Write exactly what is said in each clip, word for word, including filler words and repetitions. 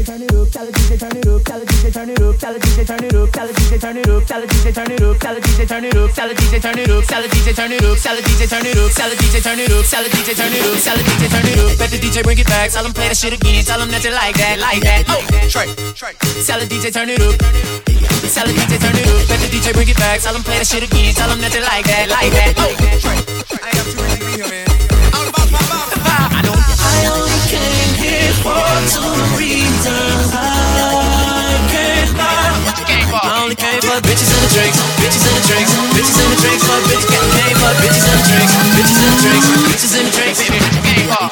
turn it up, tell the D J turn it up, tell the D J turn it up, tell the D J turn it up, tell the D J turn it up, tell the D J turn it up, tell the D J turn it up, tell the D J turn it up, tell the D J turn it up, tell the D J turn it up, tell the D J turn it up, tell the D J turn it up, tell the D J turn it up. Bet the D J bring it back, tell him play that shit again, tell him that you like that, like that. Oh, Trey, tell the D J turn it up, tell the D J turn it up. Bet the D J bring it back, tell him play that shit again, tell him that you like that, like that. Oh, Trey, I ain't got too ready to be here, man. All about my mouth. I know. I only came here for two reasons. I can't lie. What you came for? I only came for bitches and the drinks, bitches and the drinks, bitches and the drinks. For bitches get came for bitches and the drinks, bitches and the drinks, bitches and the drinks. Baby, what you came for?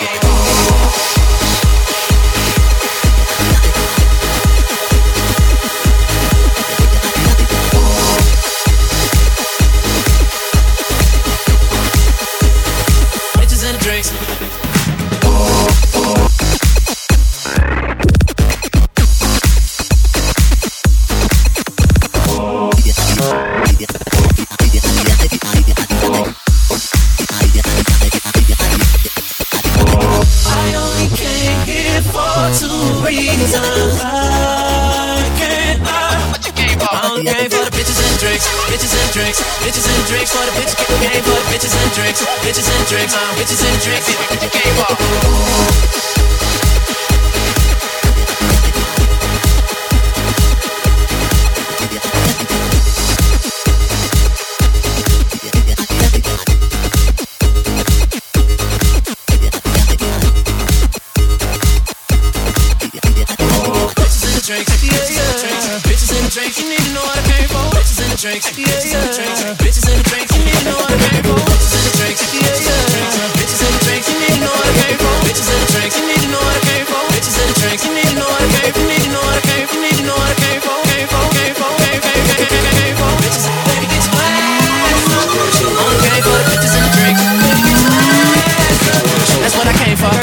Bitches and drinks for the bitches get game for the bitches and drinks, bitches and drinks, uh, bitches and drinks, what you came for? Drinks, you need to know what I came for. Bitches in the drinks, yeah, yeah. Bitches in the drinks, you need to know what I came for. Bitches in the drinks, yeah, yeah. Bitches in the drinks, you need to know what I came for. Bitches in the drinks, you need to know what I came for. Bitches in the drinks, you need to know what I came for. Need to know what I came for. Need to know what I came for. Came for, came for, came, came, came, came, came for. Bitches, baby, get your ass. Only came for the bitches in the drinks. Baby, get your ass. That's what I came for.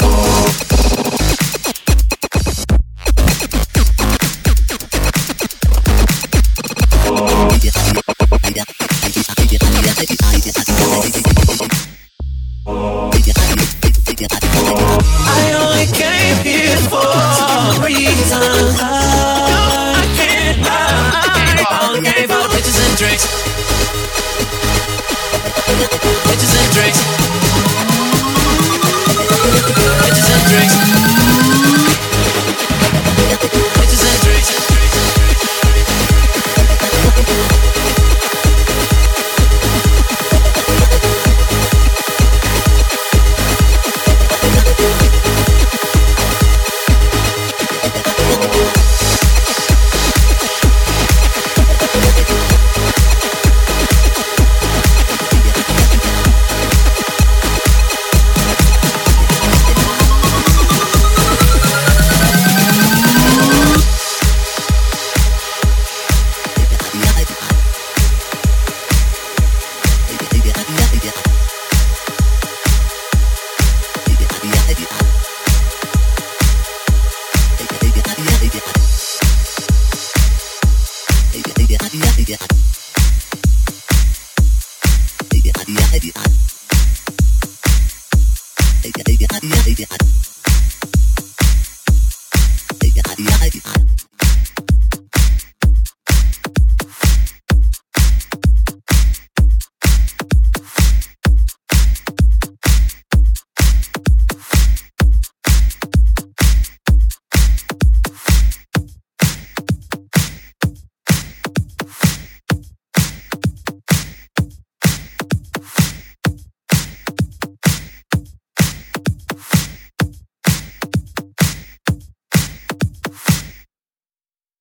Yeah.